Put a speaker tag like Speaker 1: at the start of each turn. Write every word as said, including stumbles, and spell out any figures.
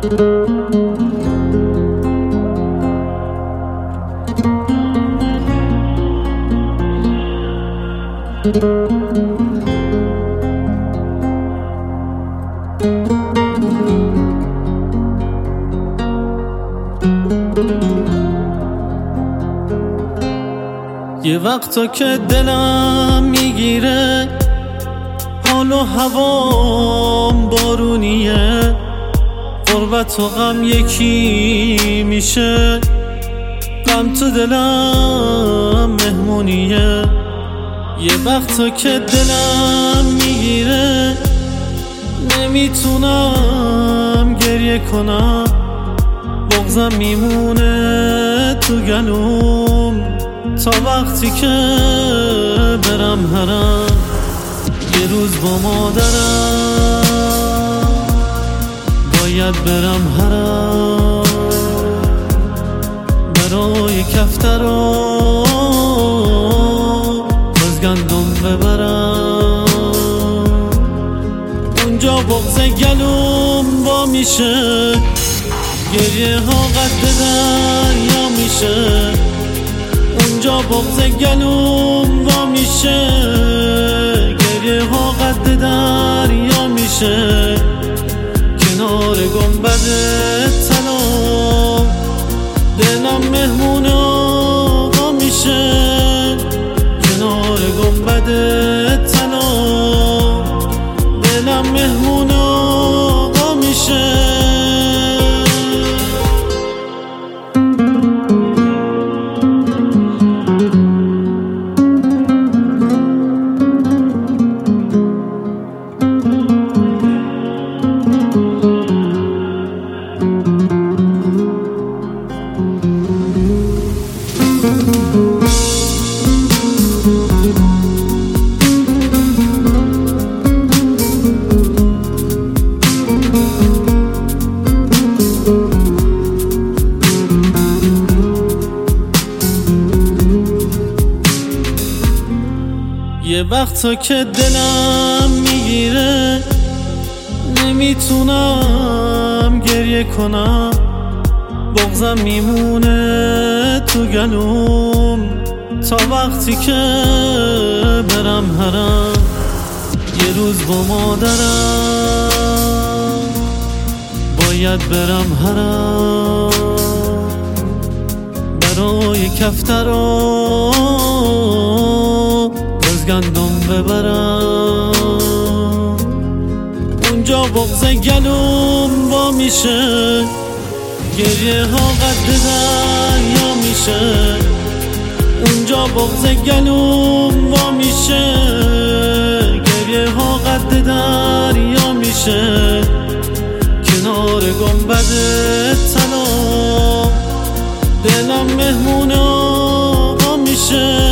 Speaker 1: یه وقتا که دلم میگیره حال و هوام بارونیه، غربت و غم یکی میشه، غم تو دلم مهمونیه. یه وقتا که دلم میگیره نمیتونم گریه کنم، بغضم میمونه تو گلوم تا وقتی که برم حرم. یه روز با مادرم باید برم حرم، برای کفترا باز گندم ببرم. اونجا بغض گلوم با میشه، گریه ها قد دریا میشه. اونجا بغض گلوم وا میشه، گریه ها قد دریا میشه. کنار گنبد طلا دلم مهمون آقا میشه، کنار گنبد طلا دلم مهمون آقا میشه. یه وقتا که دلم میگیره نمیتونم گریه کنم، بغضم میمونه تو گلوم تا وقتی که برم حرم. یه روز با مادرم باید برم حرم، برای کفترا باز گندم ببرم. اونجا بغض گلوم با میشه، گریه ها قد دریا میشه. اونجا بغض گلوم وا میشه، گریه ها قد دریا میشه. کنار گنبد طلا دلم مهمون آقا میشه.